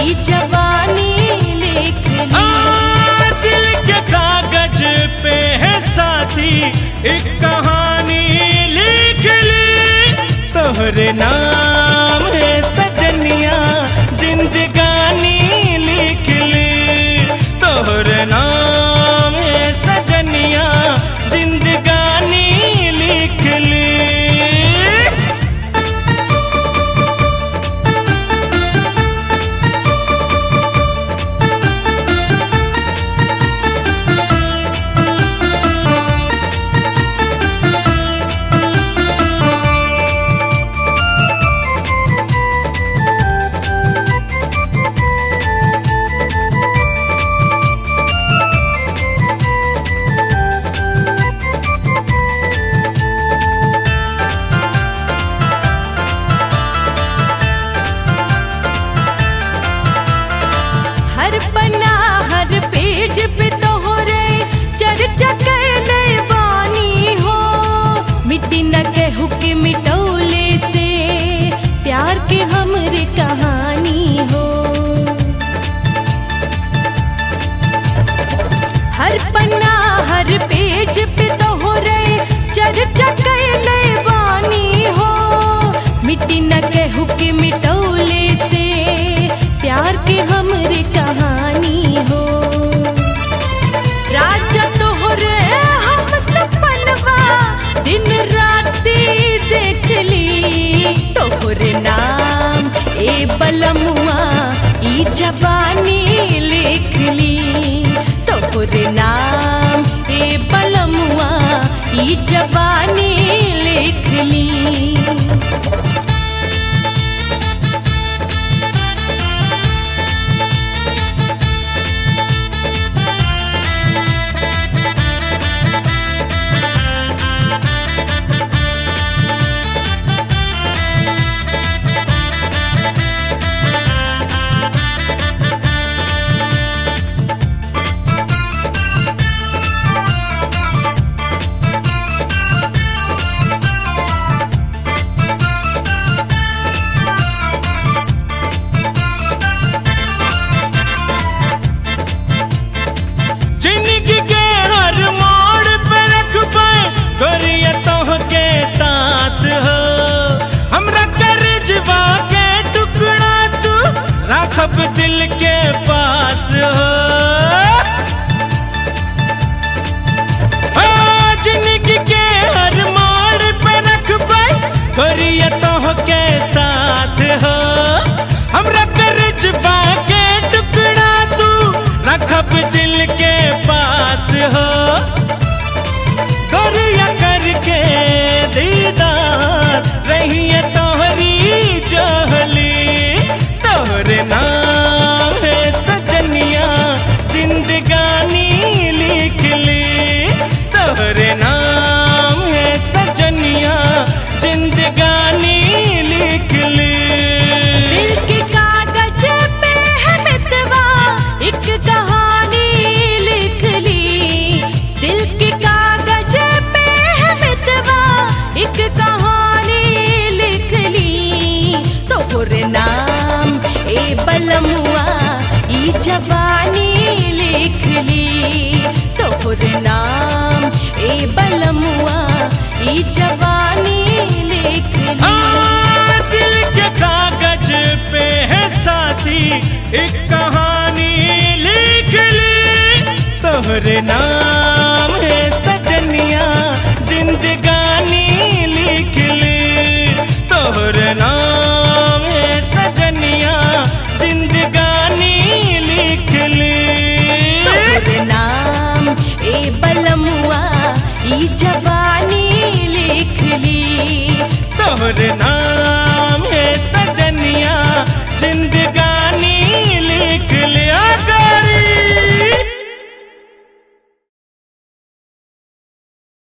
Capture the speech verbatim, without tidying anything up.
ई जवानी लिख ली। दिल के कागज पे है साथी एक कहानी लिख ली। तोहरे नाम है सजनिया जिंदगानी लिख ली। तोहरे नाम है सजनिया जिंदगानी लिख ली। बलमुआ ई जवानी लिख ली। तोहरे नाम ए बलमुआ ई जवानी लिख ली। अब दिल के पास हो जिंदगी के हर मोड़ पे रखबै करिए तो के साथ हो। हमरा करजबा के टुकड़ा तू रखब दिल के पास हो। करिया करके दीदार रहिए तोहरी चहली। तोहरे नाम है सजनिया जिंदगानी लिख ली। तोहरे नाम है सजनिया जिंदगानी लिख ली। दिल के कागज पे है मितवा एक कहानी लिख ली। दिल के कागज पे है मितवा एक कहानी लिख ली। तोहरे नाम ए बलमुआ ई जवानी लिख ली। तोहरे नाम ए बलमुआ ई जवानी लिख ली। दिल के कागज पे है साथी एक कहानी लिख ली। तोहरे नाम है सजनिया जिंदगानी लिख ली। तोहरे नाम है सजनिया जिंदगानी लिख ली। तोहरे नाम ए बलमुआ ई जवानी लिख ली। तोहरे